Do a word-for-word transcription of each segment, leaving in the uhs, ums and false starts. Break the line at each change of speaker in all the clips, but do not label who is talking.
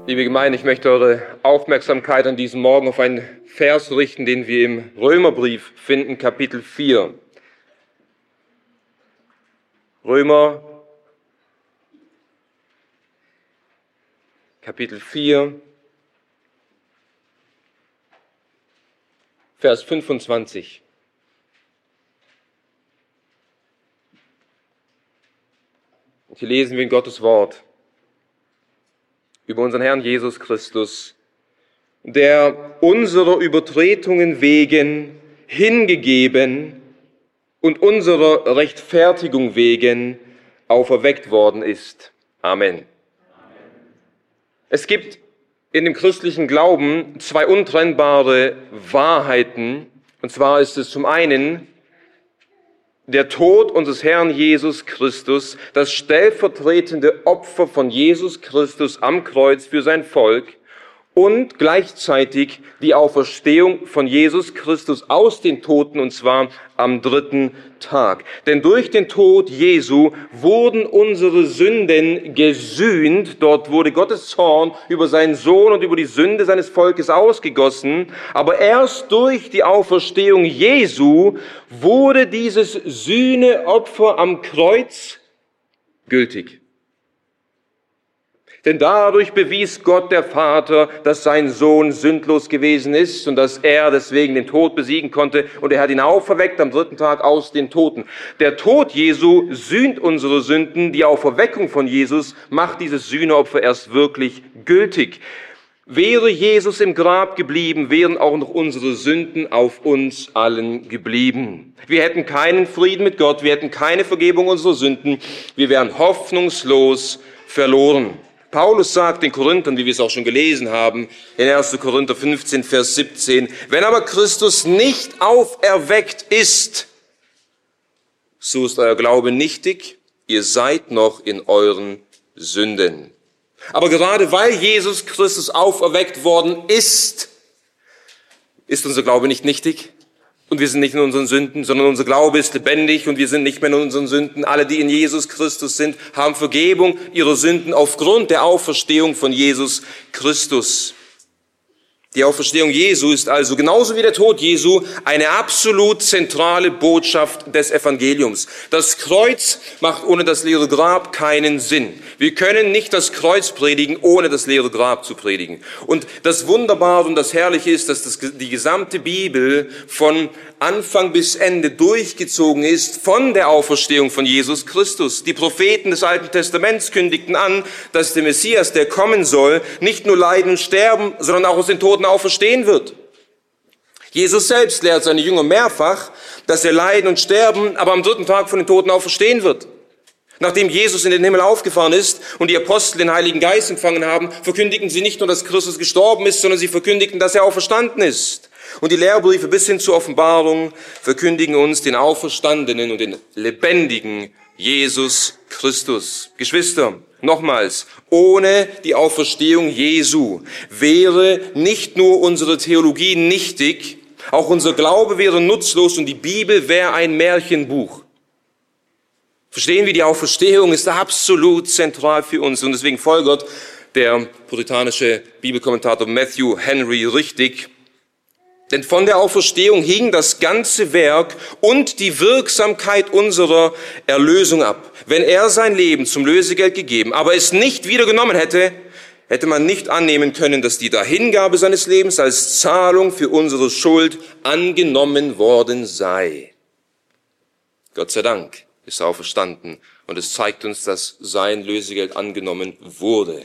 Liebe Gemeinde, ich möchte eure Aufmerksamkeit an diesem Morgen auf einen Vers richten, den wir im Römerbrief finden, Kapitel vier. Römer, Kapitel vier, Vers fünfundzwanzig. Und hier lesen wir in Gottes Wort über unseren Herrn Jesus Christus, der unserer Übertretungen wegen hingegeben und unserer Rechtfertigung wegen auferweckt worden ist. Amen. Es gibt in dem christlichen Glauben zwei untrennbare Wahrheiten. Und zwar ist es zum einen der Tod unseres Herrn Jesus Christus, das stellvertretende Opfer von Jesus Christus am Kreuz für sein Volk und gleichzeitig die Auferstehung von Jesus Christus aus den Toten, und zwar am dritten Tag. Denn durch den Tod Jesu wurden unsere Sünden gesühnt. Dort wurde Gottes Zorn über seinen Sohn und über die Sünde seines Volkes ausgegossen. Aber erst durch die Auferstehung Jesu wurde dieses Sühneopfer am Kreuz gültig. Denn dadurch bewies Gott, der Vater, dass sein Sohn sündlos gewesen ist und dass er deswegen den Tod besiegen konnte. Und er hat ihn auferweckt am dritten Tag aus den Toten. Der Tod Jesu sühnt unsere Sünden. Die Auferweckung von Jesus macht dieses Sühneopfer erst wirklich gültig. Wäre Jesus im Grab geblieben, wären auch noch unsere Sünden auf uns allen geblieben. Wir hätten keinen Frieden mit Gott, wir hätten keine Vergebung unserer Sünden. Wir wären hoffnungslos verloren. Paulus sagt den Korinthern, wie wir es auch schon gelesen haben, in erster Korinther fünfzehn, Vers siebzehn, wenn aber Christus nicht auferweckt ist, so ist euer Glaube nichtig, ihr seid noch in euren Sünden. Aber gerade weil Jesus Christus auferweckt worden ist, ist unser Glaube nicht nichtig. Und wir sind nicht in unseren Sünden, sondern unser Glaube ist lebendig und wir sind nicht mehr in unseren Sünden. Alle, die in Jesus Christus sind, haben Vergebung ihrer Sünden aufgrund der Auferstehung von Jesus Christus. Die Auferstehung Jesu ist also genauso wie der Tod Jesu eine absolut zentrale Botschaft des Evangeliums. Das Kreuz macht ohne das leere Grab keinen Sinn. Wir können nicht das Kreuz predigen, ohne das leere Grab zu predigen. Und das Wunderbare und das Herrliche ist, dass das, die gesamte Bibel von Anfang bis Ende durchgezogen ist von der Auferstehung von Jesus Christus. Die Propheten des Alten Testaments kündigten an, dass der Messias, der kommen soll, nicht nur leiden und sterben, sondern auch aus den Toten auferstehen wird. Jesus selbst lehrt seine Jünger mehrfach, dass er leiden und sterben, aber am dritten Tag von den Toten auferstehen wird. Nachdem Jesus in den Himmel aufgefahren ist und die Apostel den Heiligen Geist empfangen haben, verkündigten sie nicht nur, dass Christus gestorben ist, sondern sie verkündigten, dass er auferstanden ist. Und die Lehrbriefe bis hin zur Offenbarung verkündigen uns den auferstandenen und den lebendigen Jesus Christus. Geschwister, nochmals, ohne die Auferstehung Jesu wäre nicht nur unsere Theologie nichtig, auch unser Glaube wäre nutzlos und die Bibel wäre ein Märchenbuch. Verstehen wir, die Auferstehung ist absolut zentral für uns und deswegen folgert der puritanische Bibelkommentator Matthew Henry richtig. Denn von der Auferstehung hing das ganze Werk und die Wirksamkeit unserer Erlösung ab. Wenn er sein Leben zum Lösegeld gegeben, aber es nicht wieder genommen hätte, hätte man nicht annehmen können, dass die Dahingabe seines Lebens als Zahlung für unsere Schuld angenommen worden sei. Gott sei Dank ist er auferstanden und es zeigt uns, dass sein Lösegeld angenommen wurde.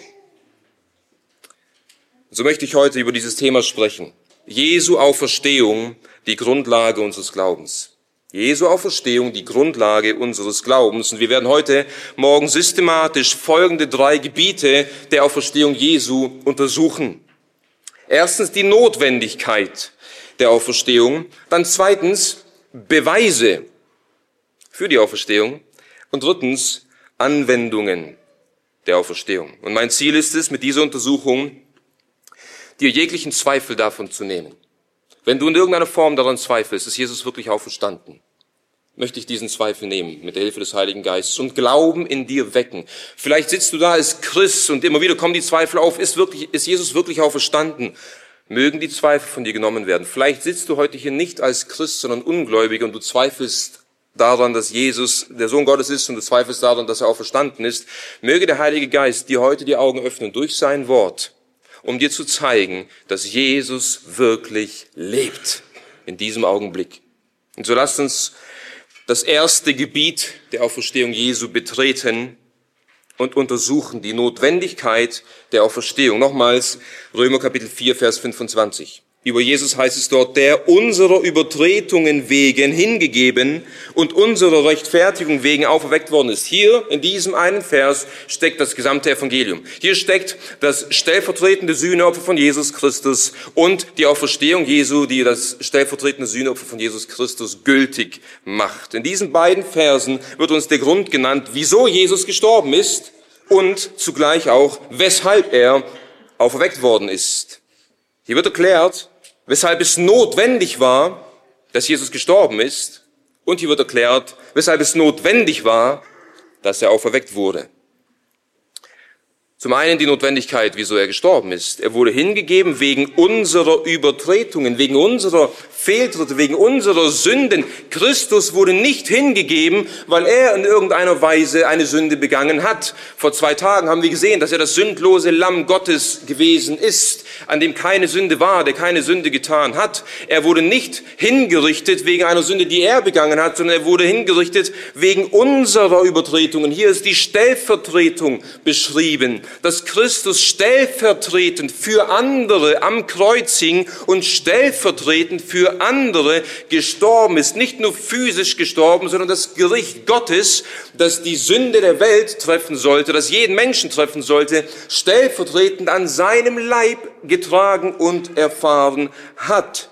So möchte ich heute über dieses Thema sprechen. Jesu Auferstehung, die Grundlage unseres Glaubens. Jesu Auferstehung, die Grundlage unseres Glaubens. Und wir werden heute Morgen systematisch folgende drei Gebiete der Auferstehung Jesu untersuchen. Erstens die Notwendigkeit der Auferstehung. Dann zweitens Beweise für die Auferstehung. Und drittens Anwendungen der Auferstehung. Und mein Ziel ist es, mit dieser Untersuchung dir jeglichen Zweifel davon zu nehmen. Wenn du in irgendeiner Form daran zweifelst, ist Jesus wirklich auferstanden, möchte ich diesen Zweifel nehmen mit der Hilfe des Heiligen Geistes und Glauben in dir wecken. Vielleicht sitzt du da als Christ und immer wieder kommen die Zweifel auf, ist wirklich, ist Jesus wirklich auferstanden? Mögen die Zweifel von dir genommen werden. Vielleicht sitzt du heute hier nicht als Christ, sondern Ungläubiger und du zweifelst daran, dass Jesus der Sohn Gottes ist und du zweifelst daran, dass er auferstanden ist. Möge der Heilige Geist dir heute die Augen öffnen durch sein Wort, um dir zu zeigen, dass Jesus wirklich lebt in diesem Augenblick. Und so lasst uns das erste Gebiet der Auferstehung Jesu betreten und untersuchen die Notwendigkeit der Auferstehung. Nochmals Römer Kapitel vier, Vers fünfundzwanzig. Über Jesus heißt es dort, der unserer Übertretungen wegen hingegeben und unserer Rechtfertigung wegen auferweckt worden ist. Hier in diesem einen Vers steckt das gesamte Evangelium. Hier steckt das stellvertretende Sühneopfer von Jesus Christus und die Auferstehung Jesu, die das stellvertretende Sühneopfer von Jesus Christus gültig macht. In diesen beiden Versen wird uns der Grund genannt, wieso Jesus gestorben ist und zugleich auch, weshalb er auferweckt worden ist. Hier wird erklärt, weshalb es notwendig war, dass Jesus gestorben ist. Und hier wird erklärt, weshalb es notwendig war, dass er auferweckt wurde. Zum einen die Notwendigkeit, wieso er gestorben ist. Er wurde hingegeben wegen unserer Übertretungen, wegen unserer Fehltritte, wegen unserer Sünden. Christus wurde nicht hingegeben, weil er in irgendeiner Weise eine Sünde begangen hat. Vor zwei Tagen haben wir gesehen, dass er das sündlose Lamm Gottes gewesen ist, an dem keine Sünde war, der keine Sünde getan hat. Er wurde nicht hingerichtet wegen einer Sünde, die er begangen hat, sondern er wurde hingerichtet wegen unserer Übertretungen. Hier ist die Stellvertretung beschrieben, dass Christus stellvertretend für andere am Kreuz hing und stellvertretend für andere gestorben ist. Nicht nur physisch gestorben, sondern das Gericht Gottes, das die Sünde der Welt treffen sollte, das jeden Menschen treffen sollte, stellvertretend an seinem Leib getragen und erfahren hat.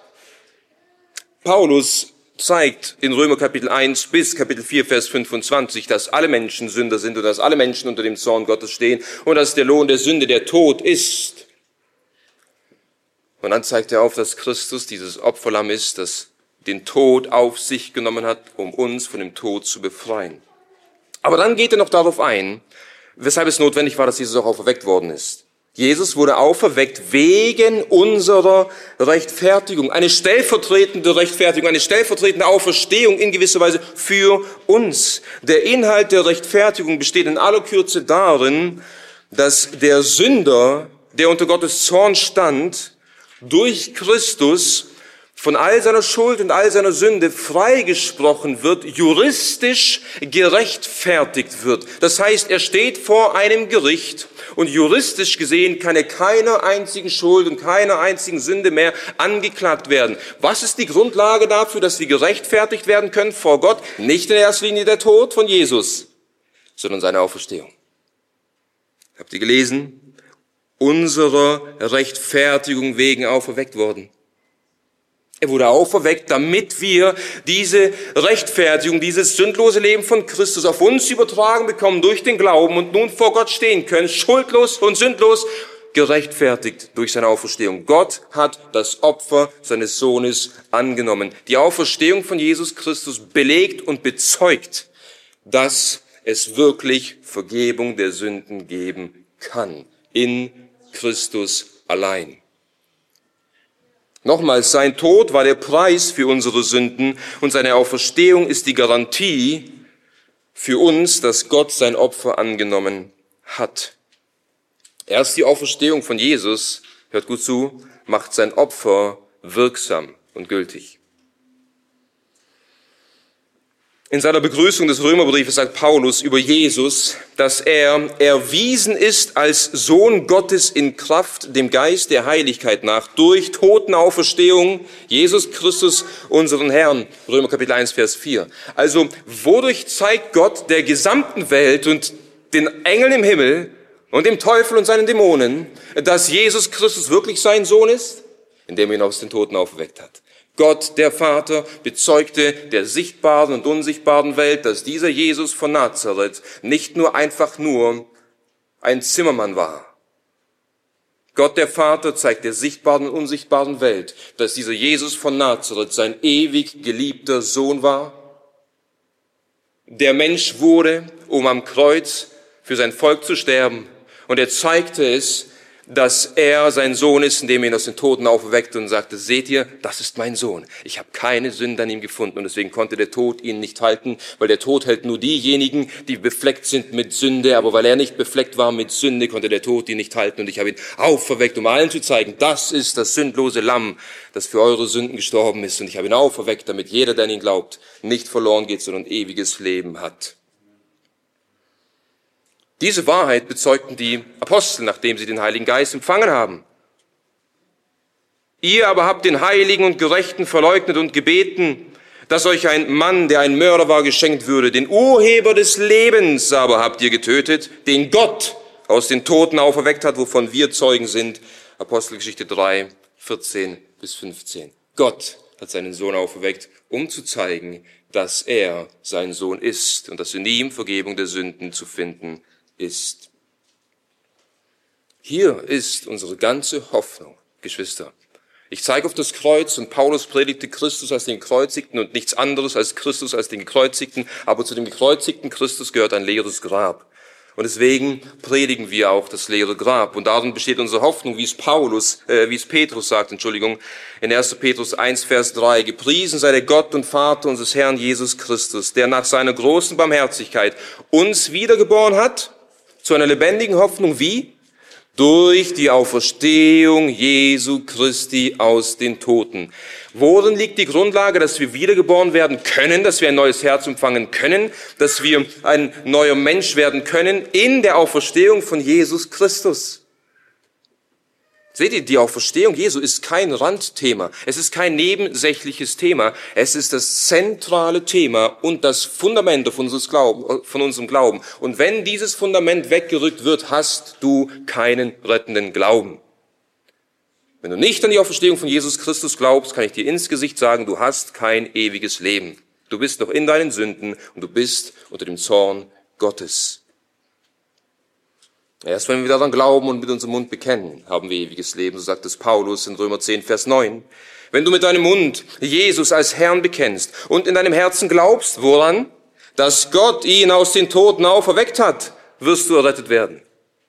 Paulus zeigt in Römer Kapitel eins bis Kapitel vier, Vers fünfundzwanzig, dass alle Menschen Sünder sind und dass alle Menschen unter dem Zorn Gottes stehen und dass der Lohn der Sünde der Tod ist. Und dann zeigt er auf, dass Christus dieses Opferlamm ist, das den Tod auf sich genommen hat, um uns von dem Tod zu befreien. Aber dann geht er noch darauf ein, weshalb es notwendig war, dass Jesus auch auferweckt worden ist. Jesus wurde auferweckt wegen unserer Rechtfertigung. Eine stellvertretende Rechtfertigung, eine stellvertretende Auferstehung in gewisser Weise für uns. Der Inhalt der Rechtfertigung besteht in aller Kürze darin, dass der Sünder, der unter Gottes Zorn stand, durch Christus von all seiner Schuld und all seiner Sünde freigesprochen wird, juristisch gerechtfertigt wird. Das heißt, er steht vor einem Gericht und juristisch gesehen kann er keiner einzigen Schuld und keiner einzigen Sünde mehr angeklagt werden. Was ist die Grundlage dafür, dass wir gerechtfertigt werden können vor Gott? Nicht in erster Linie der Tod von Jesus, sondern seine Auferstehung. Habt ihr gelesen? Unserer Rechtfertigung wegen auferweckt worden. Er wurde auferweckt, damit wir diese Rechtfertigung, dieses sündlose Leben von Christus auf uns übertragen bekommen durch den Glauben und nun vor Gott stehen können, schuldlos und sündlos, gerechtfertigt durch seine Auferstehung. Gott hat das Opfer seines Sohnes angenommen. Die Auferstehung von Jesus Christus belegt und bezeugt, dass es wirklich Vergebung der Sünden geben kann. In Christus allein. Nochmals, sein Tod war der Preis für unsere Sünden und seine Auferstehung ist die Garantie für uns, dass Gott sein Opfer angenommen hat. Erst die Auferstehung von Jesus, hört gut zu, macht sein Opfer wirksam und gültig. In seiner Begrüßung des Römerbriefes sagt Paulus über Jesus, dass er erwiesen ist als Sohn Gottes in Kraft dem Geist der Heiligkeit nach, durch Totenauferstehung, Jesus Christus, unseren Herrn. Römer Kapitel eins, Vers vier. Also, wodurch zeigt Gott der gesamten Welt und den Engeln im Himmel und dem Teufel und seinen Dämonen, dass Jesus Christus wirklich sein Sohn ist? Indem er ihn aus den Toten auferweckt hat. Gott, der Vater, bezeugte der sichtbaren und unsichtbaren Welt, dass dieser Jesus von Nazareth nicht nur einfach nur ein Zimmermann war. Gott, der Vater, zeigt der sichtbaren und unsichtbaren Welt, dass dieser Jesus von Nazareth sein ewig geliebter Sohn war, der Mensch wurde, um am Kreuz für sein Volk zu sterben. Und er zeigte es, dass er sein Sohn ist, indem er ihn aus den Toten auferweckte und sagte, seht ihr, das ist mein Sohn. Ich habe keine Sünde an ihm gefunden. Und deswegen konnte der Tod ihn nicht halten, weil der Tod hält nur diejenigen, die befleckt sind mit Sünde. Aber weil er nicht befleckt war mit Sünde, konnte der Tod ihn nicht halten. Und ich habe ihn auferweckt, um allen zu zeigen, das ist das sündlose Lamm, das für eure Sünden gestorben ist. Und ich habe ihn auferweckt, damit jeder, der an ihn glaubt, nicht verloren geht, sondern ewiges Leben hat. Diese Wahrheit bezeugten die Apostel, nachdem sie den Heiligen Geist empfangen haben. Ihr aber habt den Heiligen und Gerechten verleugnet und gebeten, dass euch ein Mann, der ein Mörder war, geschenkt würde. Den Urheber des Lebens aber habt ihr getötet, den Gott aus den Toten auferweckt hat, wovon wir Zeugen sind. Apostelgeschichte drei, vierzehn bis fünfzehn. Gott hat seinen Sohn auferweckt, um zu zeigen, dass er sein Sohn ist und dass in ihm Vergebung der Sünden zu finden ist. Hier ist unsere ganze Hoffnung, Geschwister. Ich zeige auf das Kreuz und Paulus predigte Christus als den Gekreuzigten und nichts anderes als Christus als den Gekreuzigten, aber zu dem gekreuzigten Christus gehört ein leeres Grab. Und deswegen predigen wir auch das leere Grab. Und darin besteht unsere Hoffnung, wie es Paulus, äh, wie es Petrus sagt, Entschuldigung, in erster Petrus eins, Vers drei. Gepriesen sei der Gott und Vater unseres Herrn Jesus Christus, der nach seiner großen Barmherzigkeit uns wiedergeboren hat, zu einer lebendigen Hoffnung, wie? Durch die Auferstehung Jesu Christi aus den Toten. Worin liegt die Grundlage, dass wir wiedergeboren werden können, dass wir ein neues Herz empfangen können, dass wir ein neuer Mensch werden können? In der Auferstehung von Jesus Christus. Seht ihr, die Auferstehung Jesu ist kein Randthema. Es ist kein nebensächliches Thema. Es ist das zentrale Thema und das Fundament von unserem Glauben. Und wenn dieses Fundament weggerückt wird, hast du keinen rettenden Glauben. Wenn du nicht an die Auferstehung von Jesus Christus glaubst, kann ich dir ins Gesicht sagen, du hast kein ewiges Leben. Du bist noch in deinen Sünden und du bist unter dem Zorn Gottes. Erst wenn wir daran glauben und mit unserem Mund bekennen, haben wir ewiges Leben, so sagt es Paulus in Römer zehn, Vers neun. Wenn du mit deinem Mund Jesus als Herrn bekennst und in deinem Herzen glaubst, woran? Dass Gott ihn aus den Toten auferweckt hat, wirst du errettet werden.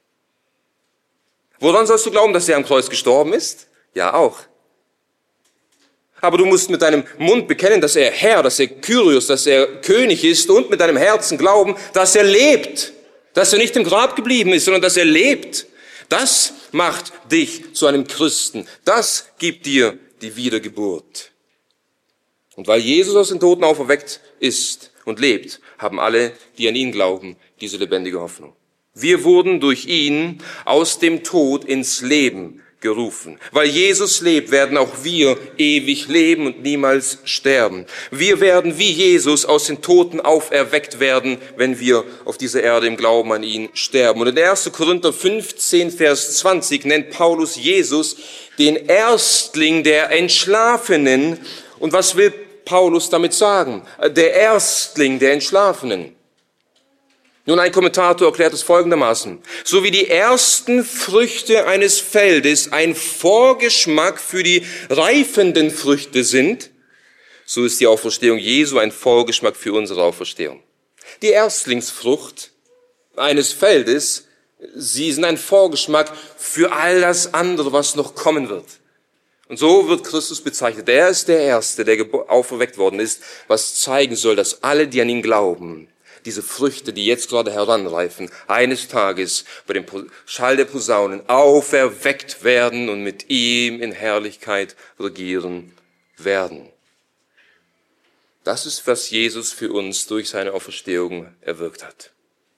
Woran sollst du glauben, dass er am Kreuz gestorben ist? Ja, auch. Aber du musst mit deinem Mund bekennen, dass er Herr, dass er Kyrios, dass er König ist und mit deinem Herzen glauben, dass er lebt. Dass er nicht im Grab geblieben ist, sondern dass er lebt. Das macht dich zu einem Christen. Das gibt dir die Wiedergeburt. Und weil Jesus aus den Toten auferweckt ist und lebt, haben alle, die an ihn glauben, diese lebendige Hoffnung. Wir wurden durch ihn aus dem Tod ins Leben gerufen. Weil Jesus lebt, werden auch wir ewig leben und niemals sterben. Wir werden wie Jesus aus den Toten auferweckt werden, wenn wir auf dieser Erde im Glauben an ihn sterben. Und in erster Korinther fünfzehn, Vers zwanzig nennt Paulus Jesus den Erstling der Entschlafenen. Und was will Paulus damit sagen? Der Erstling der Entschlafenen. Nun, ein Kommentator erklärt es folgendermaßen. So wie die ersten Früchte eines Feldes ein Vorgeschmack für die reifenden Früchte sind, so ist die Auferstehung Jesu ein Vorgeschmack für unsere Auferstehung. Die Erstlingsfrucht eines Feldes, sie sind ein Vorgeschmack für all das andere, was noch kommen wird. Und so wird Christus bezeichnet. Er ist der Erste, der auferweckt worden ist, was zeigen soll, dass alle, die an ihn glauben, diese Früchte, die jetzt gerade heranreifen, eines Tages bei dem Schall der Posaunen auferweckt werden und mit ihm in Herrlichkeit regieren werden. Das ist, was Jesus für uns durch seine Auferstehung erwirkt hat.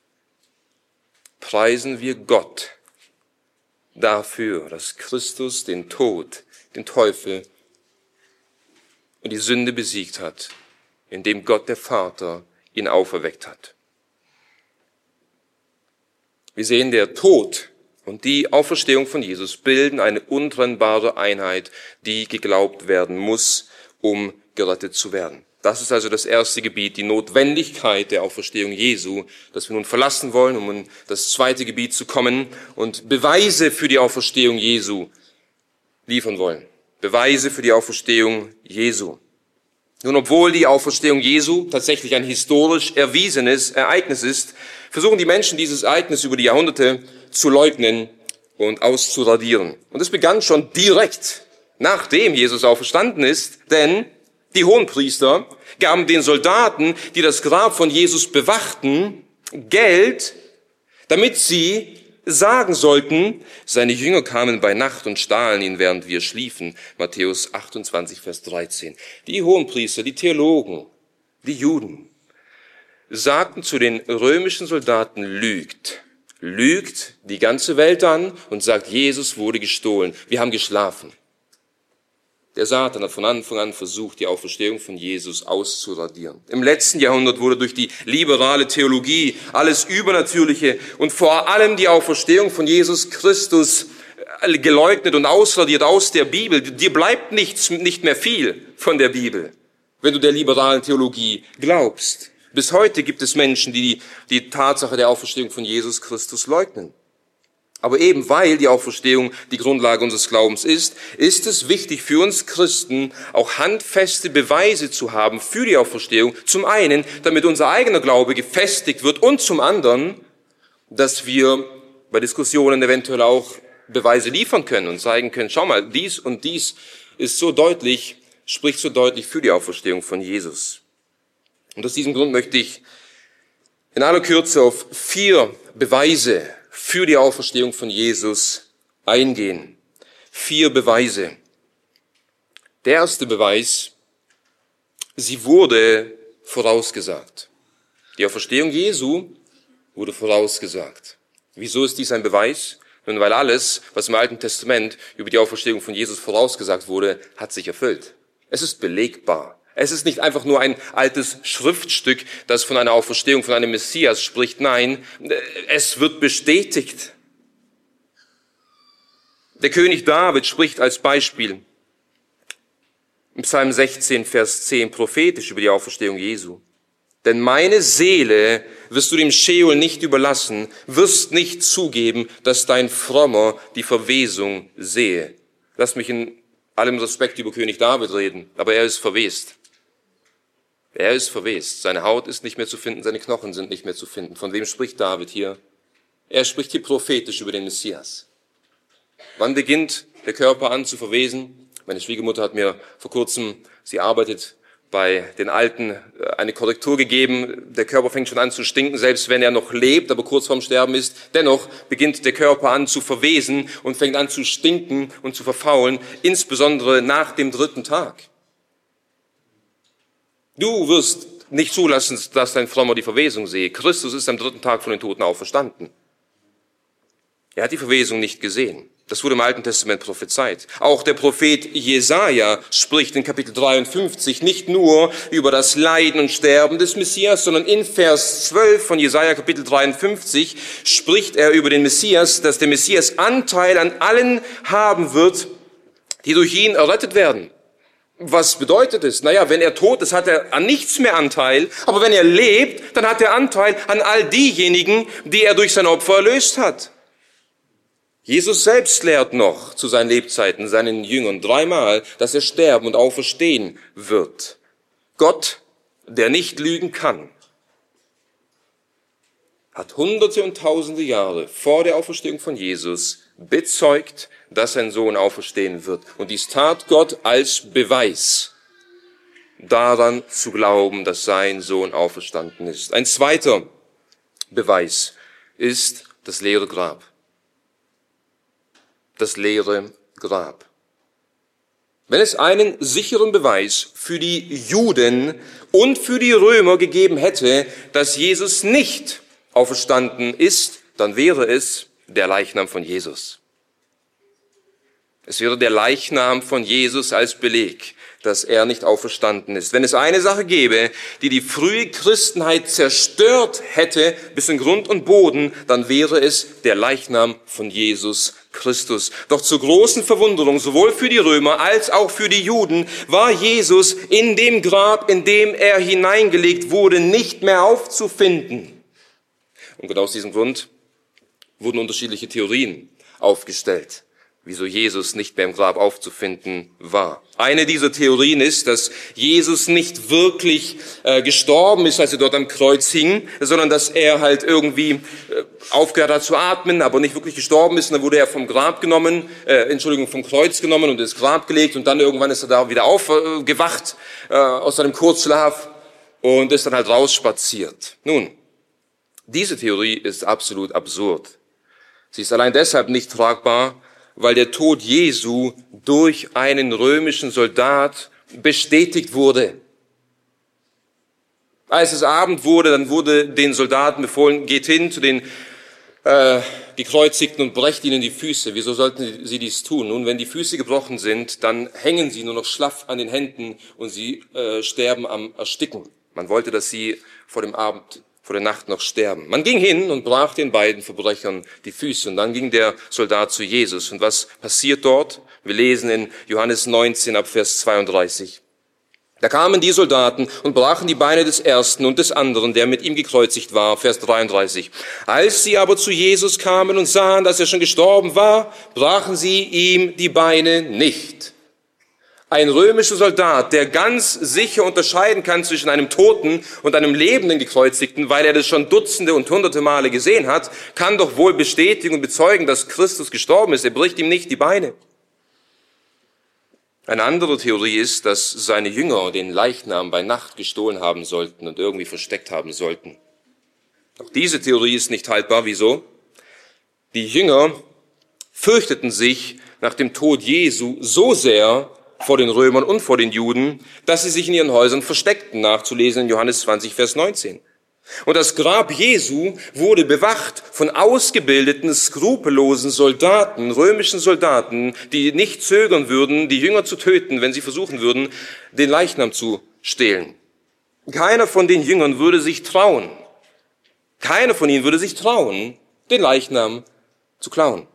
Preisen wir Gott dafür, dass Christus den Tod, den Teufel und die Sünde besiegt hat, indem Gott der Vater ihn auferweckt hat. Wir sehen, der Tod und die Auferstehung von Jesus bilden eine untrennbare Einheit, die geglaubt werden muss, um gerettet zu werden. Das ist also das erste Gebiet, die Notwendigkeit der Auferstehung Jesu, das wir nun verlassen wollen, um in das zweite Gebiet zu kommen und Beweise für die Auferstehung Jesu liefern wollen. Beweise für die Auferstehung Jesu. Nun, obwohl die Auferstehung Jesu tatsächlich ein historisch erwiesenes Ereignis ist, versuchen die Menschen dieses Ereignis über die Jahrhunderte zu leugnen und auszuradieren. Und es begann schon direkt, nachdem Jesus auferstanden ist, denn die Hohenpriester gaben den Soldaten, die das Grab von Jesus bewachten, Geld, damit sie sagen sollten, seine Jünger kamen bei Nacht und stahlen ihn, während wir schliefen. Matthäus achtundzwanzig, Vers dreizehn. Die Hohenpriester, die Theologen, die Juden sagten zu den römischen Soldaten, lügt. Lügt die ganze Welt an und sagt, Jesus wurde gestohlen. Wir haben geschlafen. Der Satan hat von Anfang an versucht, die Auferstehung von Jesus auszuradieren. Im letzten Jahrhundert wurde durch die liberale Theologie alles Übernatürliche und vor allem die Auferstehung von Jesus Christus geleugnet und ausradiert aus der Bibel. Dir bleibt nichts, nicht mehr viel von der Bibel, wenn du der liberalen Theologie glaubst. Bis heute gibt es Menschen, die die Tatsache der Auferstehung von Jesus Christus leugnen. Aber eben weil die Auferstehung die Grundlage unseres Glaubens ist, ist es wichtig für uns Christen, auch handfeste Beweise zu haben für die Auferstehung. Zum einen, damit unser eigener Glaube gefestigt wird und zum anderen, dass wir bei Diskussionen eventuell auch Beweise liefern können und zeigen können, schau mal, dies und dies ist so deutlich, spricht so deutlich für die Auferstehung von Jesus. Und aus diesem Grund möchte ich in aller Kürze auf vier Beweise für die Auferstehung von Jesus eingehen. Vier Beweise. Der erste Beweis, sie wurde vorausgesagt. Die Auferstehung Jesu wurde vorausgesagt. Wieso ist dies ein Beweis? Nun, weil alles, was im Alten Testament über die Auferstehung von Jesus vorausgesagt wurde, hat sich erfüllt. Es ist belegbar. Es ist nicht einfach nur ein altes Schriftstück, das von einer Auferstehung, von einem Messias spricht. Nein, es wird bestätigt. Der König David spricht als Beispiel im Psalm sechzehn, Vers zehn prophetisch über die Auferstehung Jesu. Denn meine Seele wirst du dem Scheol nicht überlassen, wirst nicht zugeben, dass dein Frommer die Verwesung sehe. Lass mich in allem Respekt über König David reden, aber er ist verwest. Er ist verwest. Seine Haut ist nicht mehr zu finden, seine Knochen sind nicht mehr zu finden. Von wem spricht David hier? Er spricht hier prophetisch über den Messias. Wann beginnt der Körper an zu verwesen? Meine Schwiegermutter hat mir vor kurzem, sie arbeitet bei den Alten, eine Korrektur gegeben. Der Körper fängt schon an zu stinken, selbst wenn er noch lebt, aber kurz vorm Sterben ist. Dennoch beginnt der Körper an zu verwesen und fängt an zu stinken und zu verfaulen, insbesondere nach dem dritten Tag. Du wirst nicht zulassen, dass dein Frommer die Verwesung sehe. Christus ist am dritten Tag von den Toten auferstanden. Er hat die Verwesung nicht gesehen. Das wurde im Alten Testament prophezeit. Auch der Prophet Jesaja spricht in Kapitel dreiundfünfzig nicht nur über das Leiden und Sterben des Messias, sondern in Vers zwölf von Jesaja Kapitel dreiundfünfzig spricht er über den Messias, dass der Messias Anteil an allen haben wird, die durch ihn errettet werden. Was bedeutet es? Naja, wenn er tot ist, hat er an nichts mehr Anteil. Aber wenn er lebt, dann hat er Anteil an all diejenigen, die er durch sein Opfer erlöst hat. Jesus selbst lehrt noch zu seinen Lebzeiten seinen Jüngern dreimal, dass er sterben und auferstehen wird. Gott, der nicht lügen kann, hat hunderte und tausende Jahre vor der Auferstehung von Jesus bezeugt, dass sein Sohn auferstehen wird. Und dies tat Gott als Beweis, daran zu glauben, dass sein Sohn auferstanden ist. Ein zweiter Beweis ist das leere Grab. Das leere Grab. Wenn es einen sicheren Beweis für die Juden und für die Römer gegeben hätte, dass Jesus nicht auferstanden ist, dann wäre es der Leichnam von Jesus. Es wäre der Leichnam von Jesus als Beleg, dass er nicht auferstanden ist. Wenn es eine Sache gäbe, die die frühe Christenheit zerstört hätte bis in Grund und Boden, dann wäre es der Leichnam von Jesus Christus. Doch zur großen Verwunderung, sowohl für die Römer als auch für die Juden, war Jesus in dem Grab, in dem er hineingelegt wurde, nicht mehr aufzufinden. Und genau aus diesem Grund wurden unterschiedliche Theorien aufgestellt. wieso Jesus nicht mehr im Grab aufzufinden war. Eine dieser Theorien ist, dass Jesus nicht wirklich äh, gestorben ist, als er dort am Kreuz hing, sondern dass er halt irgendwie äh, aufgehört hat zu atmen, aber nicht wirklich gestorben ist. Und dann wurde er vom Grab genommen, äh, Entschuldigung, vom Kreuz genommen und ins Grab gelegt. Und dann irgendwann ist er da wieder aufgewacht äh, aus seinem Kurzschlaf und ist dann halt rausspaziert. Nun, diese Theorie ist absolut absurd. Sie ist allein deshalb nicht tragbar, weil der Tod Jesu durch einen römischen Soldat bestätigt wurde. Als es Abend wurde, dann wurde den Soldaten befohlen, geht hin zu den äh, Gekreuzigten und brecht ihnen die Füße. Wieso sollten sie dies tun? Nun, wenn die Füße gebrochen sind, dann hängen sie nur noch schlaff an den Händen und sie äh, sterben am Ersticken. Man wollte, dass sie vor dem Abend vor der Nacht noch sterben. Man ging hin und brach den beiden Verbrechern die Füße. Und dann ging der Soldat zu Jesus. Und was passiert dort? Wir lesen in Johannes neunzehn ab Vers zweiunddreißig. Da kamen die Soldaten und brachen die Beine des ersten und des anderen, der mit ihm gekreuzigt war. Vers dreiunddreißig. Als sie aber zu Jesus kamen und sahen, dass er schon gestorben war, brachen sie ihm die Beine nicht. Ein römischer Soldat, der ganz sicher unterscheiden kann zwischen einem Toten und einem lebenden Gekreuzigten, weil er das schon Dutzende und Hunderte Male gesehen hat, kann doch wohl bestätigen und bezeugen, dass Christus gestorben ist. Er bricht ihm nicht die Beine. Eine andere Theorie ist, dass seine Jünger den Leichnam bei Nacht gestohlen haben sollten und irgendwie versteckt haben sollten. Auch diese Theorie ist nicht haltbar. Wieso? Die Jünger fürchteten sich nach dem Tod Jesu so sehr vor den Römern und vor den Juden, dass sie sich in ihren Häusern versteckten, nachzulesen in Johannes zwanzig, Vers neunzehn. Und das Grab Jesu wurde bewacht von ausgebildeten, skrupellosen Soldaten, römischen Soldaten, die nicht zögern würden, die Jünger zu töten, wenn sie versuchen würden, den Leichnam zu stehlen. Keiner von den Jüngern würde sich trauen, keiner von ihnen würde sich trauen, den Leichnam zu klauen.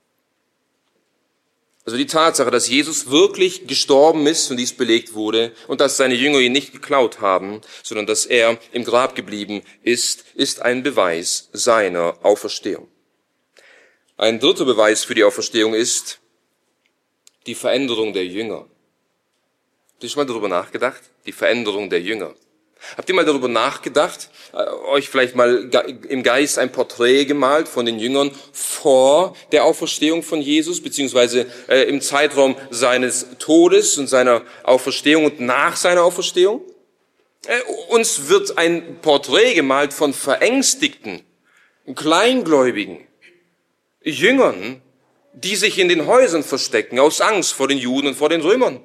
Also die Tatsache, dass Jesus wirklich gestorben ist und dies belegt wurde und dass seine Jünger ihn nicht geklaut haben, sondern dass er im Grab geblieben ist, ist ein Beweis seiner Auferstehung. Ein dritter Beweis für die Auferstehung ist die Veränderung der Jünger. Habt ihr schon mal darüber nachgedacht? Die Veränderung der Jünger. Habt ihr mal darüber nachgedacht, äh, euch vielleicht mal im Geist ein Porträt gemalt von den Jüngern vor der Auferstehung von Jesus, beziehungsweise äh, im Zeitraum seines Todes und seiner Auferstehung und nach seiner Auferstehung? Äh, uns wird ein Porträt gemalt von verängstigten, kleingläubigen Jüngern, die sich in den Häusern verstecken, aus Angst vor den Juden und vor den Römern.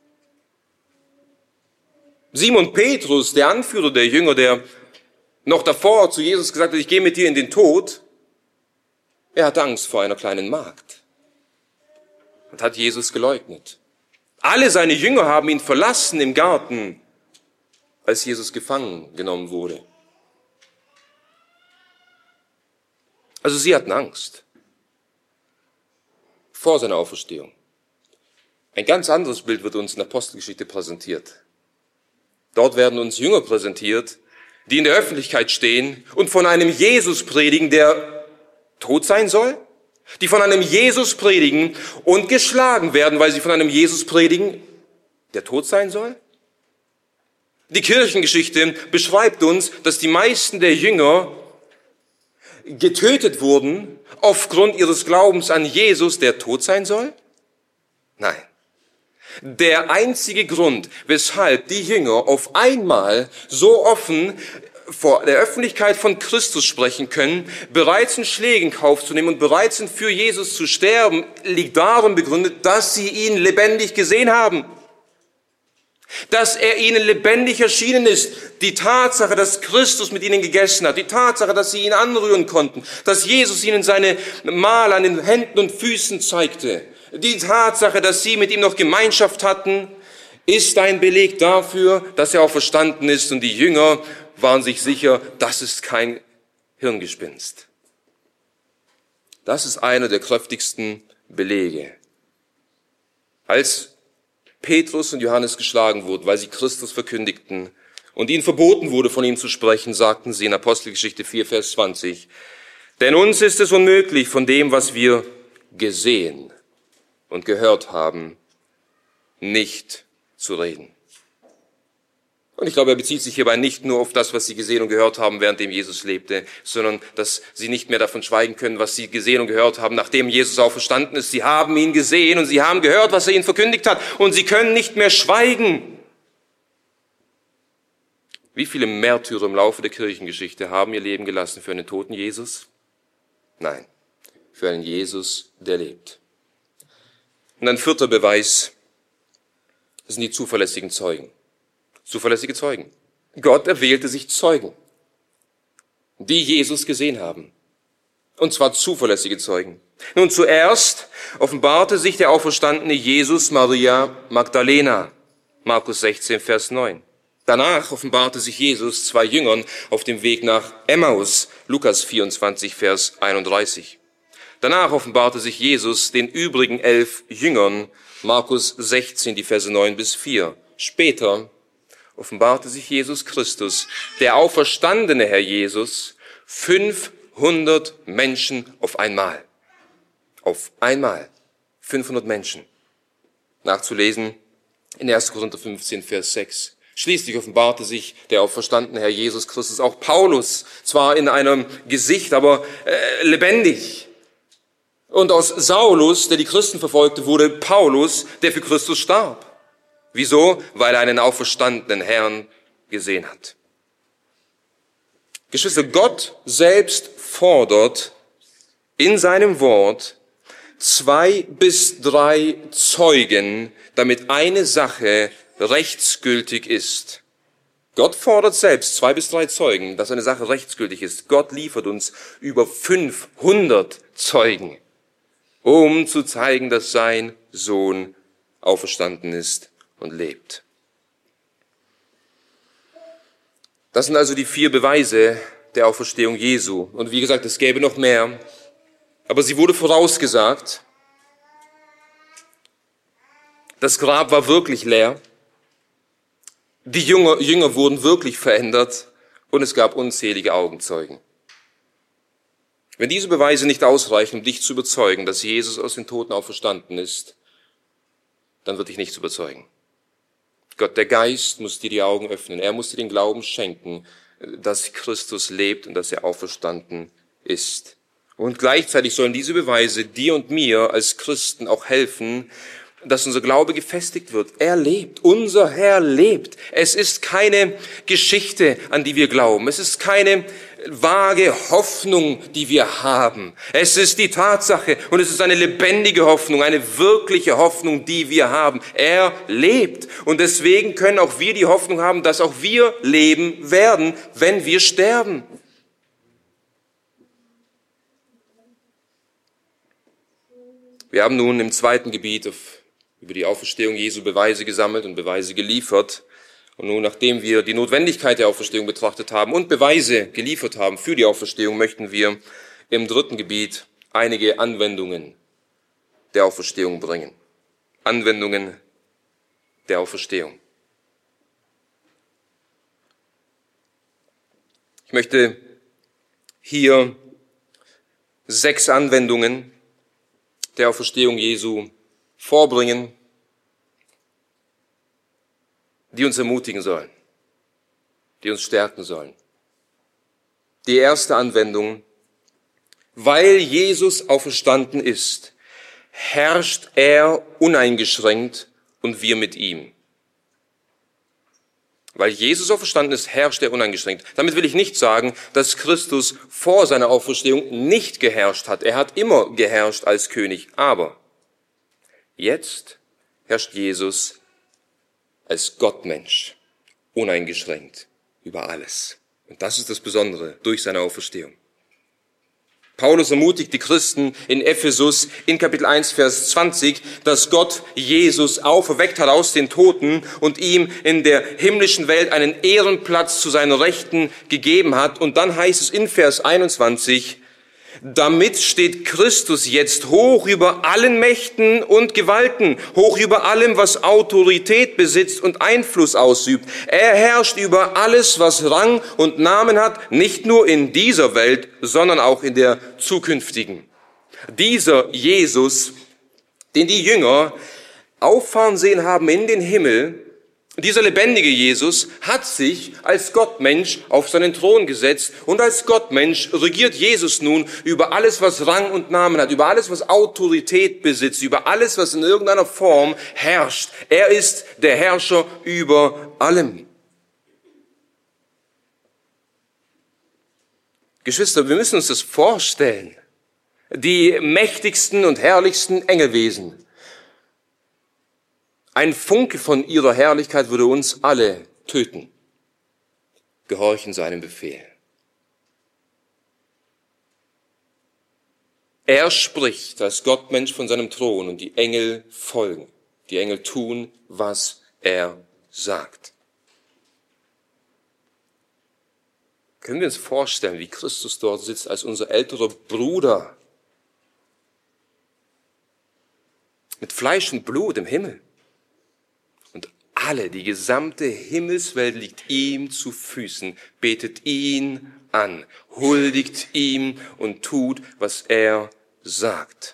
Simon Petrus, der Anführer der Jünger, der noch davor zu Jesus gesagt hat, ich gehe mit dir in den Tod, er hatte Angst vor einer kleinen Magd und hat Jesus geleugnet. Alle seine Jünger haben ihn verlassen im Garten, als Jesus gefangen genommen wurde. Also sie hatten Angst vor seiner Auferstehung. Ein ganz anderes Bild wird uns in der Apostelgeschichte präsentiert. Dort werden uns Jünger präsentiert, die in der Öffentlichkeit stehen und von einem Jesus predigen, der tot sein soll, die von einem Jesus predigen und geschlagen werden, weil sie von einem Jesus predigen, der tot sein soll. Die Kirchengeschichte beschreibt uns, dass die meisten der Jünger getötet wurden aufgrund ihres Glaubens an Jesus, der tot sein soll. Nein. Der einzige Grund, weshalb die Jünger auf einmal so offen vor der Öffentlichkeit von Christus sprechen können, bereit sind, Schläge in Kauf zu nehmen und bereit sind, für Jesus zu sterben, liegt darin begründet, dass sie ihn lebendig gesehen haben. Dass er ihnen lebendig erschienen ist. Die Tatsache, dass Christus mit ihnen gegessen hat, die Tatsache, dass sie ihn anrühren konnten, dass Jesus ihnen seine Male an den Händen und Füßen zeigte, die Tatsache, dass sie mit ihm noch Gemeinschaft hatten, ist ein Beleg dafür, dass er auch verstanden ist. Und die Jünger waren sich sicher, das ist kein Hirngespinst. Das ist einer der kräftigsten Belege. Als Petrus und Johannes geschlagen wurden, weil sie Christus verkündigten und ihnen verboten wurde, von ihm zu sprechen, sagten sie in Apostelgeschichte vier, Vers zwanzig, denn uns ist es unmöglich, von dem, was wir gesehen und gehört haben, nicht zu reden. Und ich glaube, er bezieht sich hierbei nicht nur auf das, was sie gesehen und gehört haben, währenddem Jesus lebte, sondern dass sie nicht mehr davon schweigen können, was sie gesehen und gehört haben, nachdem Jesus auferstanden ist. Sie haben ihn gesehen und sie haben gehört, was er ihnen verkündigt hat, und sie können nicht mehr schweigen. Wie viele Märtyrer im Laufe der Kirchengeschichte haben ihr Leben gelassen für einen toten Jesus? Nein, für einen Jesus, der lebt. Und ein vierter Beweis sind die zuverlässigen Zeugen. Zuverlässige Zeugen. Gott erwählte sich Zeugen, die Jesus gesehen haben. Und zwar zuverlässige Zeugen. Nun, zuerst offenbarte sich der auferstandene Jesus Maria Magdalena. Markus sechzehn, Vers neun. Danach offenbarte sich Jesus zwei Jüngern auf dem Weg nach Emmaus. Lukas vierundzwanzig, Vers einunddreißig. Danach offenbarte sich Jesus den übrigen elf Jüngern. Markus sechzehn, die Verse neun bis vier. Später offenbarte sich Jesus Christus, der auferstandene Herr Jesus, fünfhundert Menschen auf einmal. Auf einmal. fünfhundert Menschen. Nachzulesen in erster Korinther fünfzehn, Vers sechs. Schließlich offenbarte sich der auferstandene Herr Jesus Christus auch Paulus, zwar in einem Gesicht, aber äh, lebendig. Und aus Saulus, der die Christen verfolgte, wurde Paulus, der für Christus starb. Wieso? Weil er einen auferstandenen Herrn gesehen hat. Geschwister, Gott selbst fordert in seinem Wort zwei bis drei Zeugen, damit eine Sache rechtsgültig ist. Gott fordert selbst zwei bis drei Zeugen, dass eine Sache rechtsgültig ist. Gott liefert uns über fünfhundert Zeugen, um zu zeigen, dass sein Sohn auferstanden ist und lebt. Das sind also die vier Beweise der Auferstehung Jesu. Und wie gesagt, es gäbe noch mehr, aber sie wurde vorausgesagt. Das Grab war wirklich leer. Die Jünger, Jünger wurden wirklich verändert und es gab unzählige Augenzeugen. Wenn diese Beweise nicht ausreichen, um dich zu überzeugen, dass Jesus aus den Toten auferstanden ist, dann wird dich nichts überzeugen. Gott, der Geist, muss dir die Augen öffnen. Er muss dir den Glauben schenken, dass Christus lebt und dass er auferstanden ist. Und gleichzeitig sollen diese Beweise dir und mir als Christen auch helfen, dass unser Glaube gefestigt wird. Er lebt. Unser Herr lebt. Es ist keine Geschichte, an die wir glauben. Es ist keine vage Hoffnung, die wir haben. Es ist die Tatsache und es ist eine lebendige Hoffnung, eine wirkliche Hoffnung, die wir haben. Er lebt. Und deswegen können auch wir die Hoffnung haben, dass auch wir leben werden, wenn wir sterben. Wir haben nun im zweiten Gebiet auf über die Auferstehung Jesu Beweise gesammelt und Beweise geliefert. Und nun, nachdem wir die Notwendigkeit der Auferstehung betrachtet haben und Beweise geliefert haben für die Auferstehung, möchten wir im dritten Gebiet einige Anwendungen der Auferstehung bringen. Anwendungen der Auferstehung. Ich möchte hier sechs Anwendungen der Auferstehung Jesu vorbringen, die uns ermutigen sollen, die uns stärken sollen. Die erste Anwendung: Weil Jesus auferstanden ist, herrscht er uneingeschränkt und wir mit ihm. Weil Jesus auferstanden ist, herrscht er uneingeschränkt. Damit will ich nicht sagen, dass Christus vor seiner Auferstehung nicht geherrscht hat. Er hat immer geherrscht als König, aber jetzt herrscht Jesus als Gottmensch, uneingeschränkt über alles. Und das ist das Besondere durch seine Auferstehung. Paulus ermutigt die Christen in Ephesus in Kapitel eins, Vers zwanzig, dass Gott Jesus auferweckt hat aus den Toten und ihm in der himmlischen Welt einen Ehrenplatz zu seiner Rechten gegeben hat. Und dann heißt es in Vers einundzwanzig, damit steht Christus jetzt hoch über allen Mächten und Gewalten, hoch über allem, was Autorität besitzt und Einfluss ausübt. Er herrscht über alles, was Rang und Namen hat, nicht nur in dieser Welt, sondern auch in der zukünftigen. Dieser Jesus den die Jünger auffahren sehen haben in den Himmel. Dieser lebendige Jesus hat sich als Gottmensch auf seinen Thron gesetzt und als Gottmensch regiert Jesus nun über alles, was Rang und Namen hat, über alles, was Autorität besitzt, über alles, was in irgendeiner Form herrscht. Er ist der Herrscher über allem. Geschwister, wir müssen uns das vorstellen. Die mächtigsten und herrlichsten Engelwesen. Ein Funke von ihrer Herrlichkeit würde uns alle töten. Gehorchen seinem Befehl. Er spricht als Gottmensch von seinem Thron und die Engel folgen. Die Engel tun, was er sagt. Können wir uns vorstellen, wie Christus dort sitzt als unser älterer Bruder mit Fleisch und Blut im Himmel? Alle, die gesamte Himmelswelt liegt ihm zu Füßen, betet ihn an, huldigt ihm und tut, was er sagt.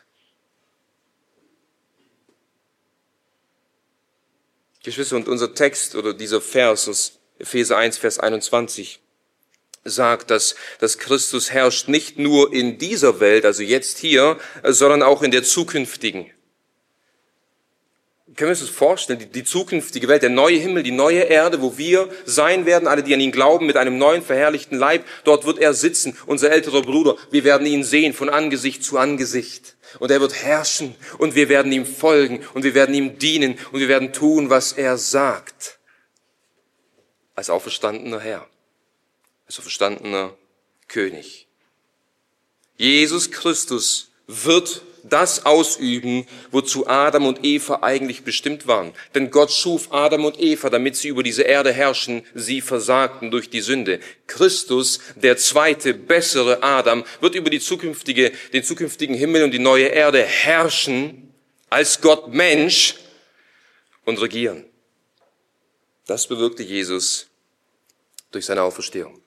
Geschwister, und unser Text oder dieser Vers aus Epheser eins, Vers einundzwanzig sagt, dass, dass Christus herrscht nicht nur in dieser Welt, also jetzt hier, sondern auch in der zukünftigen. Können wir uns das vorstellen, die, die zukünftige Welt, der neue Himmel, die neue Erde, wo wir sein werden, alle, die an ihn glauben, mit einem neuen, verherrlichten Leib, dort wird er sitzen, unser älterer Bruder. Wir werden ihn sehen, von Angesicht zu Angesicht. Und er wird herrschen und wir werden ihm folgen und wir werden ihm dienen und wir werden tun, was er sagt. Als auferstandener Herr, als auferstandener König. Jesus Christus wird das ausüben, wozu Adam und Eva eigentlich bestimmt waren. Denn Gott schuf Adam und Eva, damit sie über diese Erde herrschen. Sie versagten durch die Sünde. Christus, der zweite, bessere Adam, wird über die zukünftige, den zukünftigen Himmel und die neue Erde herrschen, als Gott Mensch und regieren. Das bewirkte Jesus durch seine Auferstehung.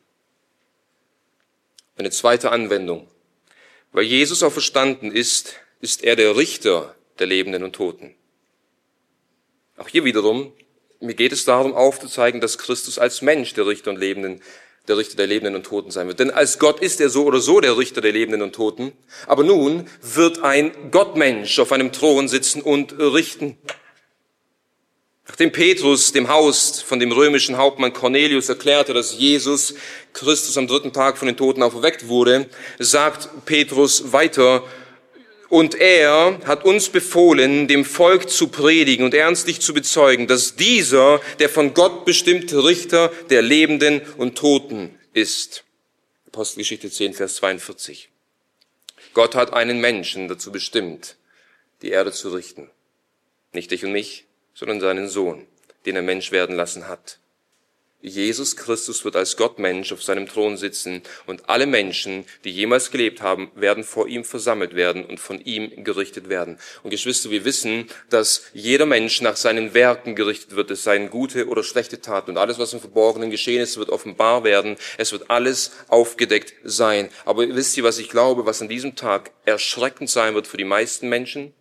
Eine zweite Anwendung. Weil Jesus auferstanden ist, ist er der Richter der Lebenden und Toten. Auch hier wiederum, mir geht es darum aufzuzeigen, dass Christus als Mensch der Richter und Lebenden, der Richter der Lebenden und Toten sein wird. Denn als Gott ist er so oder so der Richter der Lebenden und Toten. Aber nun wird ein Gottmensch auf einem Thron sitzen und richten. Nachdem Petrus dem Haus von dem römischen Hauptmann Cornelius erklärte, dass Jesus Christus am dritten Tag von den Toten auferweckt wurde, sagt Petrus weiter, und er hat uns befohlen, dem Volk zu predigen und ernstlich zu bezeugen, dass dieser der von Gott bestimmte Richter der Lebenden und Toten ist. Apostelgeschichte zehn, Vers zweiundvierzig. Gott hat einen Menschen dazu bestimmt, die Erde zu richten. Nicht dich und mich, sondern seinen Sohn, den er Mensch werden lassen hat. Jesus Christus wird als Gottmensch auf seinem Thron sitzen und alle Menschen, die jemals gelebt haben, werden vor ihm versammelt werden und von ihm gerichtet werden. Und Geschwister, wir wissen, dass jeder Mensch nach seinen Werken gerichtet wird, es seien gute oder schlechte Taten. Und alles, was im Verborgenen geschehen ist, wird offenbar werden. Es wird alles aufgedeckt sein. Aber wisst ihr, was ich glaube, was an diesem Tag erschreckend sein wird für die meisten Menschen?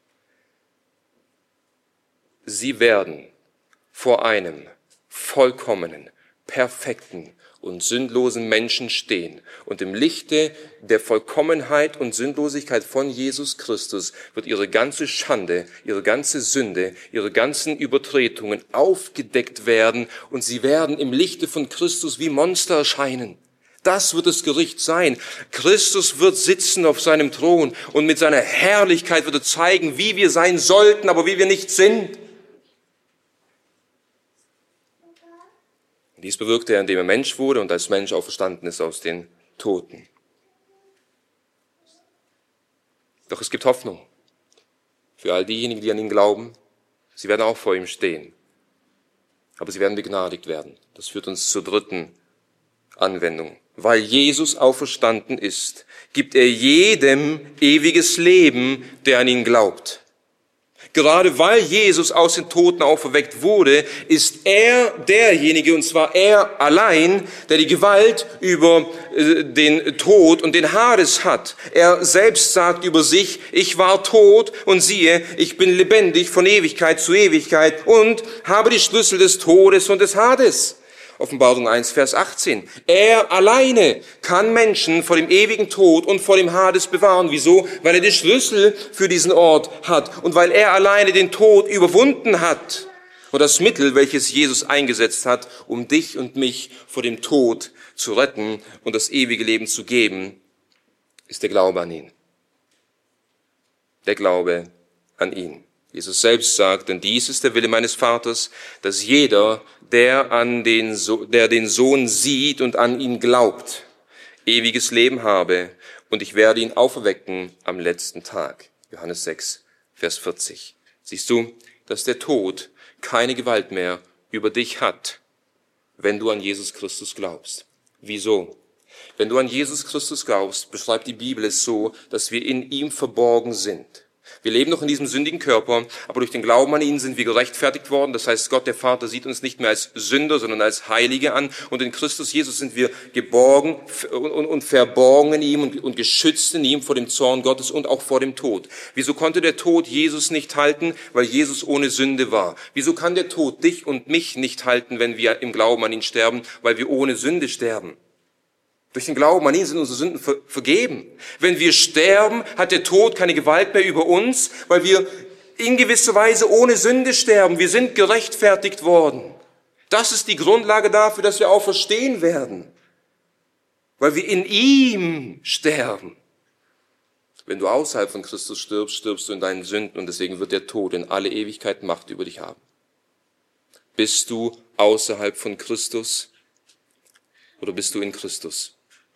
Sie werden vor einem vollkommenen, perfekten und sündlosen Menschen stehen. Und im Lichte der Vollkommenheit und Sündlosigkeit von Jesus Christus wird ihre ganze Schande, ihre ganze Sünde, ihre ganzen Übertretungen aufgedeckt werden und sie werden im Lichte von Christus wie Monster erscheinen. Das wird das Gericht sein. Christus wird sitzen auf seinem Thron und mit seiner Herrlichkeit wird er zeigen, wie wir sein sollten, aber wie wir nicht sind. Dies bewirkte er, indem er Mensch wurde und als Mensch auferstanden ist aus den Toten. Doch es gibt Hoffnung für all diejenigen, die an ihn glauben. Sie werden auch vor ihm stehen. Aber sie werden begnadigt werden. Das führt uns zur dritten Anwendung. Weil Jesus auferstanden ist, gibt er jedem ewiges Leben, der an ihn glaubt. Gerade weil Jesus aus den Toten auferweckt wurde, ist er derjenige, und zwar er allein, der die Gewalt über äh, den Tod und den Hades hat. Er selbst sagt über sich, ich war tot und siehe, ich bin lebendig von Ewigkeit zu Ewigkeit und habe die Schlüssel des Todes und des Hades. Offenbarung eins, Vers achtzehn. Er alleine kann Menschen vor dem ewigen Tod und vor dem Hades bewahren. Wieso? Weil er die Schlüssel für diesen Ort hat und weil er alleine den Tod überwunden hat. Und das Mittel, welches Jesus eingesetzt hat, um dich und mich vor dem Tod zu retten und das ewige Leben zu geben, ist der Glaube an ihn. Der Glaube an ihn. Jesus selbst sagt, denn dies ist der Wille meines Vaters, dass jeder, der an den, so- der den Sohn sieht und an ihn glaubt, ewiges Leben habe, und ich werde ihn auferwecken am letzten Tag. Johannes sechs, Vers vierzig. Siehst du, dass der Tod keine Gewalt mehr über dich hat, wenn du an Jesus Christus glaubst. Wieso? Wenn du an Jesus Christus glaubst, beschreibt die Bibel es so, dass wir in ihm verborgen sind. Wir leben noch in diesem sündigen Körper, aber durch den Glauben an ihn sind wir gerechtfertigt worden. Das heißt, Gott, der Vater, sieht uns nicht mehr als Sünder, sondern als Heilige an. Und in Christus Jesus sind wir geborgen und verborgen in ihm und geschützt in ihm vor dem Zorn Gottes und auch vor dem Tod. Wieso konnte der Tod Jesus nicht halten? Weil Jesus ohne Sünde war. Wieso kann der Tod dich und mich nicht halten, wenn wir im Glauben an ihn sterben? Weil wir ohne Sünde sterben. Durch den Glauben an ihn sind unsere Sünden ver- vergeben. Wenn wir sterben, hat der Tod keine Gewalt mehr über uns, weil wir in gewisser Weise ohne Sünde sterben. Wir sind gerechtfertigt worden. Das ist die Grundlage dafür, dass wir auferstehen werden, weil wir in ihm sterben. Wenn du außerhalb von Christus stirbst, stirbst du in deinen Sünden und deswegen wird der Tod in alle Ewigkeit Macht über dich haben. Bist du außerhalb von Christus oder bist du in Christus?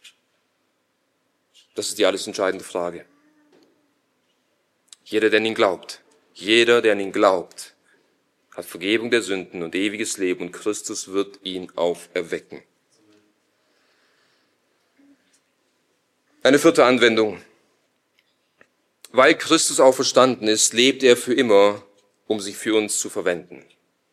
Das ist die alles entscheidende Frage. Jeder, der an ihn glaubt, jeder, der an ihn glaubt, hat Vergebung der Sünden und ewiges Leben und Christus wird ihn auferwecken. Eine vierte Anwendung. Weil Christus auferstanden ist, lebt er für immer, um sich für uns zu verwenden.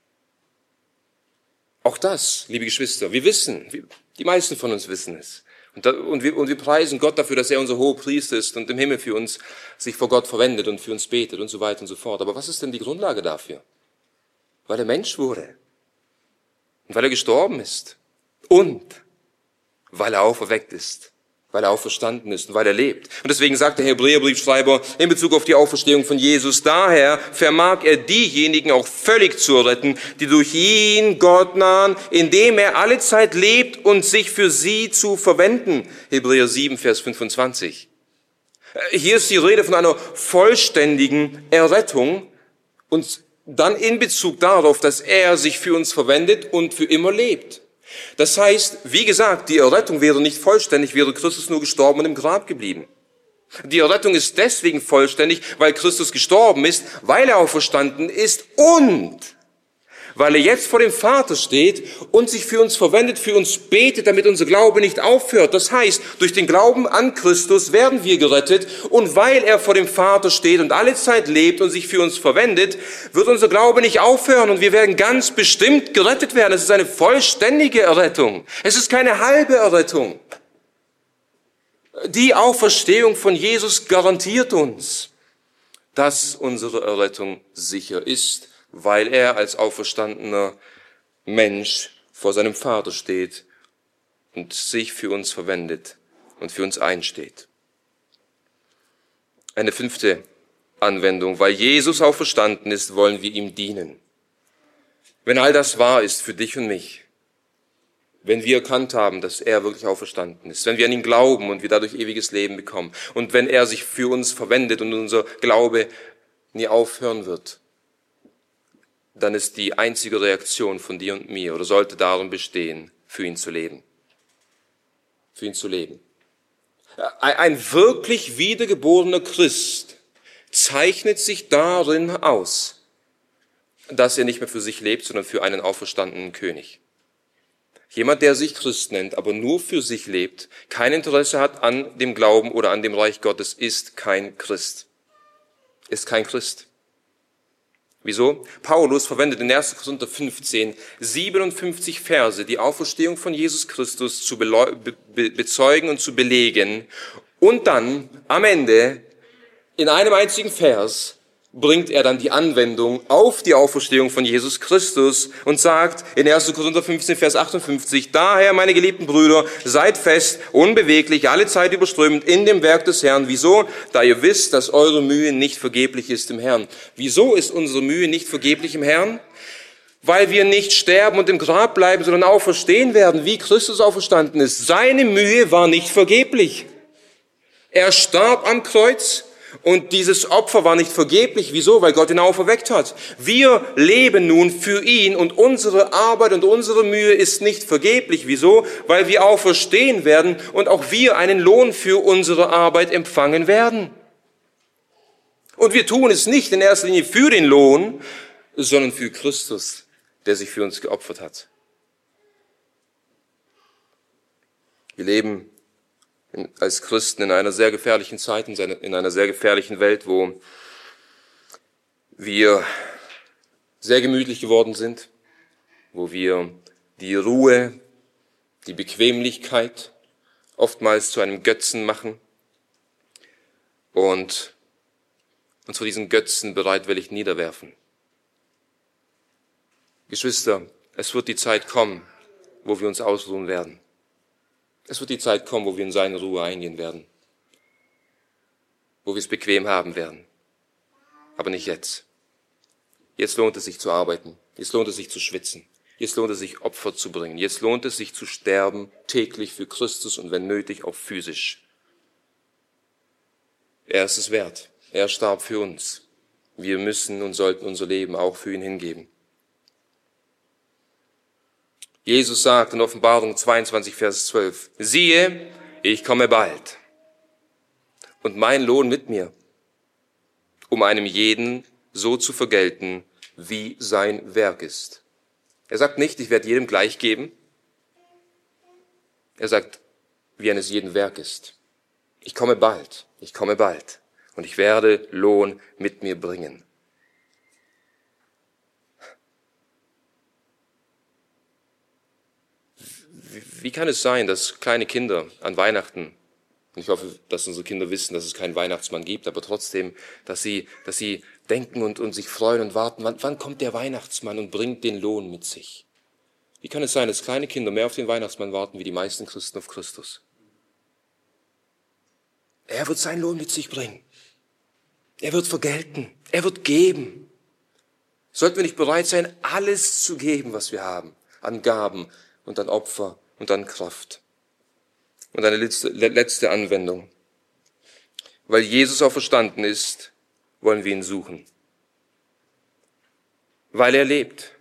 Auch das, liebe Geschwister, wir wissen, die meisten von uns wissen es. Und, da, und, wir, und wir preisen Gott dafür, dass er unser Hohepriester ist und im Himmel für uns sich vor Gott verwendet und für uns betet und so weiter und so fort. Aber was ist denn die Grundlage dafür? Weil er Mensch wurde und weil er gestorben ist und weil er auferweckt ist, weil er auferstanden ist und weil er lebt. Und deswegen sagt der Hebräerbriefschreiber in Bezug auf die Auferstehung von Jesus, daher vermag er diejenigen auch völlig zu retten, die durch ihn Gott nahen, indem er alle Zeit lebt und sich für sie zu verwenden. Hebräer sieben, Vers fünfundzwanzig. Hier ist die Rede von einer vollständigen Errettung und dann in Bezug darauf, dass er sich für uns verwendet und für immer lebt. Das heißt, wie gesagt, die Errettung wäre nicht vollständig, wäre Christus nur gestorben und im Grab geblieben. Die Errettung ist deswegen vollständig, weil Christus gestorben ist, weil er auferstanden ist und weil er jetzt vor dem Vater steht und sich für uns verwendet, für uns betet, damit unser Glaube nicht aufhört. Das heißt, durch den Glauben an Christus werden wir gerettet und weil er vor dem Vater steht und alle Zeit lebt und sich für uns verwendet, wird unser Glaube nicht aufhören und wir werden ganz bestimmt gerettet werden. Es ist eine vollständige Errettung. Es ist keine halbe Errettung. Die Auferstehung von Jesus garantiert uns, dass unsere Errettung sicher ist, weil er als auferstandener Mensch vor seinem Vater steht und sich für uns verwendet und für uns einsteht. Eine fünfte Anwendung. Weil Jesus auferstanden ist, wollen wir ihm dienen. Wenn all das wahr ist für dich und mich, wenn wir erkannt haben, dass er wirklich auferstanden ist, wenn wir an ihn glauben und wir dadurch ewiges Leben bekommen und wenn er sich für uns verwendet und unser Glaube nie aufhören wird, dann ist die einzige Reaktion von dir und mir oder sollte darin bestehen, für ihn zu leben. Für ihn zu leben. Ein wirklich wiedergeborener Christ zeichnet sich darin aus, dass er nicht mehr für sich lebt, sondern für einen auferstandenen König. Jemand, der sich Christ nennt, aber nur für sich lebt, kein Interesse hat an dem Glauben oder an dem Reich Gottes, ist kein Christ. Ist kein Christ. Wieso? Paulus verwendet in erster Korinther fünfzehn siebenundfünfzig Verse, die Auferstehung von Jesus Christus zu be- be- bezeugen und zu belegen. Und dann am Ende, in einem einzigen Vers, bringt er dann die Anwendung auf die Auferstehung von Jesus Christus und sagt in erster Korinther fünfzehn, Vers achtundfünfzig, daher, meine geliebten Brüder, seid fest, unbeweglich, alle Zeit überströmend in dem Werk des Herrn. Wieso? Da ihr wisst, dass eure Mühe nicht vergeblich ist im Herrn. Wieso ist unsere Mühe nicht vergeblich im Herrn? Weil wir nicht sterben und im Grab bleiben, sondern auferstehen werden, wie Christus auferstanden ist. Seine Mühe war nicht vergeblich. Er starb am Kreuz. Und dieses Opfer war nicht vergeblich. Wieso? Weil Gott ihn auferweckt hat. Wir leben nun für ihn und unsere Arbeit und unsere Mühe ist nicht vergeblich. Wieso? Weil wir auferstehen werden und auch wir einen Lohn für unsere Arbeit empfangen werden. Und wir tun es nicht in erster Linie für den Lohn, sondern für Christus, der sich für uns geopfert hat. Wir leben als Christen in einer sehr gefährlichen Zeit, in einer sehr gefährlichen Welt, wo wir sehr gemütlich geworden sind, wo wir die Ruhe, die Bequemlichkeit oftmals zu einem Götzen machen und uns vor diesen Götzen bereitwillig niederwerfen. Geschwister, es wird die Zeit kommen, wo wir uns ausruhen werden. Es wird die Zeit kommen, wo wir in seine Ruhe eingehen werden, wo wir es bequem haben werden, aber nicht jetzt. Jetzt lohnt es sich zu arbeiten, jetzt lohnt es sich zu schwitzen, jetzt lohnt es sich Opfer zu bringen, jetzt lohnt es sich zu sterben, täglich für Christus und wenn nötig auch physisch. Er ist es wert, er starb für uns. Wir müssen und sollten unser Leben auch für ihn hingeben. Jesus sagt in Offenbarung zweiundzwanzig, Vers zwölf, siehe, ich komme bald und mein Lohn mit mir, um einem jeden so zu vergelten, wie sein Werk ist. Er sagt nicht, ich werde jedem gleich geben. Er sagt, wie eines jeden Werk ist. Ich komme bald, ich komme bald und ich werde Lohn mit mir bringen. Wie kann es sein, dass kleine Kinder an Weihnachten, und ich hoffe, dass unsere Kinder wissen, dass es keinen Weihnachtsmann gibt, aber trotzdem, dass sie, dass sie denken und, und sich freuen und warten, wann, wann kommt der Weihnachtsmann und bringt den Lohn mit sich? Wie kann es sein, dass kleine Kinder mehr auf den Weihnachtsmann warten, wie die meisten Christen auf Christus? Er wird seinen Lohn mit sich bringen. Er wird vergelten. Er wird geben. Sollten wir nicht bereit sein, alles zu geben, was wir haben, an Gaben und an Opfer und an Kraft. Und eine letzte, letzte Anwendung. Weil Jesus auferstanden ist, wollen wir ihn suchen. Weil er lebt.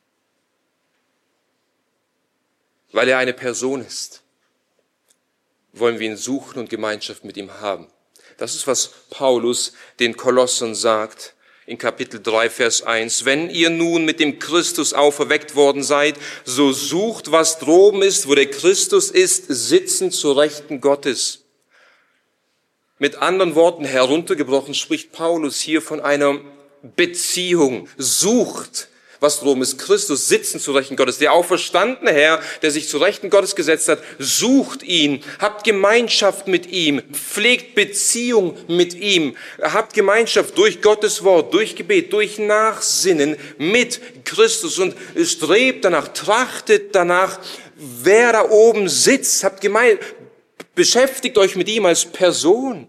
Weil er eine Person ist, wollen wir ihn suchen und Gemeinschaft mit ihm haben. Das ist, was Paulus den Kolossern sagt in Kapitel drei, Vers eins. Wenn ihr nun mit dem Christus auferweckt worden seid, so sucht, was droben ist, wo der Christus ist, sitzen zur Rechten Gottes. Mit anderen Worten heruntergebrochen spricht Paulus hier von einer Beziehung. Sucht, was droben ist, Christus sitzen zu Rechten Gottes. Der auferstandene Herr, der sich zu Rechten Gottes gesetzt hat, sucht ihn, habt Gemeinschaft mit ihm, pflegt Beziehung mit ihm, habt Gemeinschaft durch Gottes Wort, durch Gebet, durch Nachsinnen mit Christus und strebt danach, trachtet danach, wer da oben sitzt, habt Gemein- beschäftigt euch mit ihm als Person.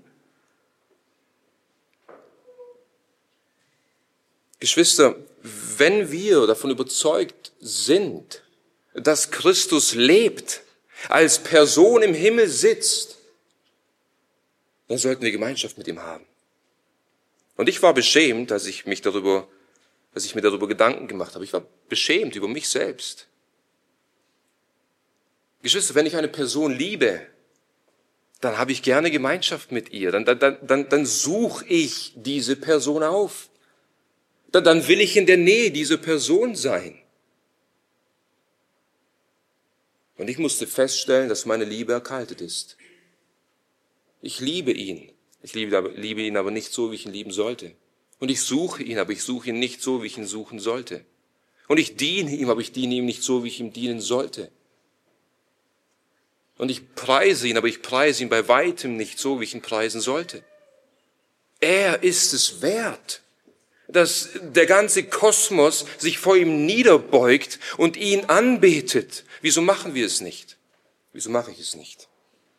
Geschwister, wenn wir davon überzeugt sind, dass Christus lebt, als Person im Himmel sitzt, dann sollten wir Gemeinschaft mit ihm haben. Und ich war beschämt, als ich mich darüber, als ich mir darüber Gedanken gemacht habe. Ich war beschämt über mich selbst. Geschwister, wenn ich eine Person liebe, dann habe ich gerne Gemeinschaft mit ihr. Dann, dann, dann, dann suche ich diese Person auf. Dann will ich in der Nähe dieser Person sein. Und ich musste feststellen, dass meine Liebe erkaltet ist. Ich liebe ihn. Ich liebe, liebe ihn aber nicht so, wie ich ihn lieben sollte. Und ich suche ihn, aber ich suche ihn nicht so, wie ich ihn suchen sollte. Und ich diene ihm, aber ich diene ihm nicht so, wie ich ihm dienen sollte. Und ich preise ihn, aber ich preise ihn bei weitem nicht so, wie ich ihn preisen sollte. Er ist es wert, dass der ganze Kosmos sich vor ihm niederbeugt und ihn anbetet. Wieso machen wir es nicht? Wieso mache ich es nicht?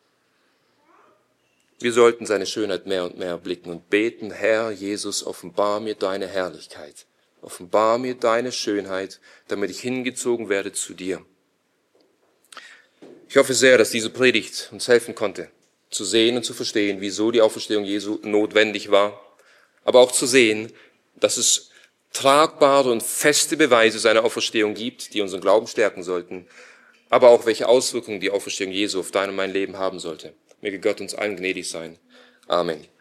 Wir sollten seine Schönheit mehr und mehr blicken und beten, Herr Jesus, offenbar mir deine Herrlichkeit. Offenbar mir deine Schönheit, damit ich hingezogen werde zu dir. Ich hoffe sehr, dass diese Predigt uns helfen konnte, zu sehen und zu verstehen, wieso die Auferstehung Jesu notwendig war, aber auch zu sehen, dass es tragbare und feste Beweise seiner Auferstehung gibt, die unseren Glauben stärken sollten, aber auch welche Auswirkungen die Auferstehung Jesu auf dein und mein Leben haben sollte. Möge Gott uns allen gnädig sein. Amen.